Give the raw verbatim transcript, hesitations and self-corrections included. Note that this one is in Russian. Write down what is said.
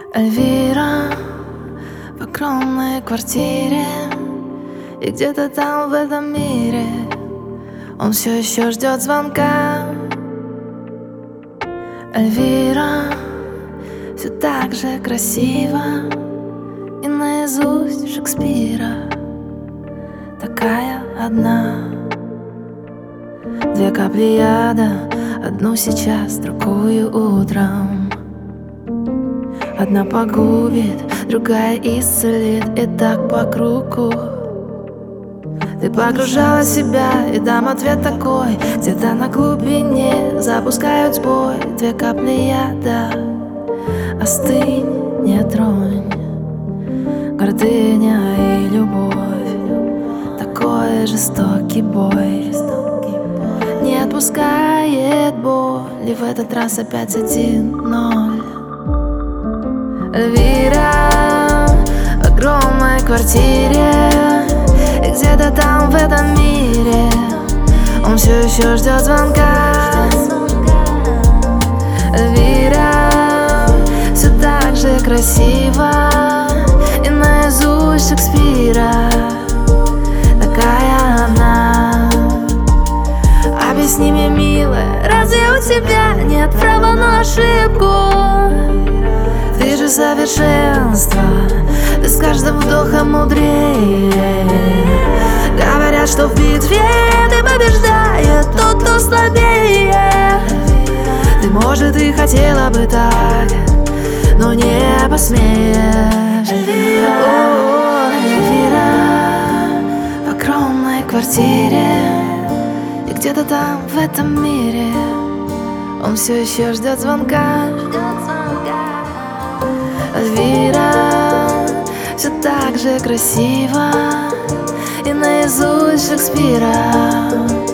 Эльвира в огромной квартире, и где-то там в этом мире он все еще ждет звонка. Эльвира все так же красиво, и наизусть Шекспира такая одна. Две капли яда, одну сейчас, другую утром. Одна погубит, другая исцелит, и так по кругу. Ты погружала себя, и дам ответ такой: где-то на глубине запускают сбой. Две капли яда, остынь, не тронь. Гордыня и любовь, такой жестокий бой. Не отпускает боль, и в этот раз опять один-ноль. Эльвира в огромной квартире, и где-то там в этом мире он все еще ждет звонка. Эльвира все так же красиво, и наизусть Шекспира такая она. Объясни мне, милая, разве у тебя нет права на ошибку? Ты же совершенство, ты с каждым вдохом мудрее. Говорят, что в битве ты побеждает тот, кто слабее. Ты, может, и хотела бы так, но не посмеешь. Эльвира, о, Эльвира в огромной квартире, и где-то там в этом мире он все еще ждет звонка. Эльвира все так же красиво, и наизусть Шекспира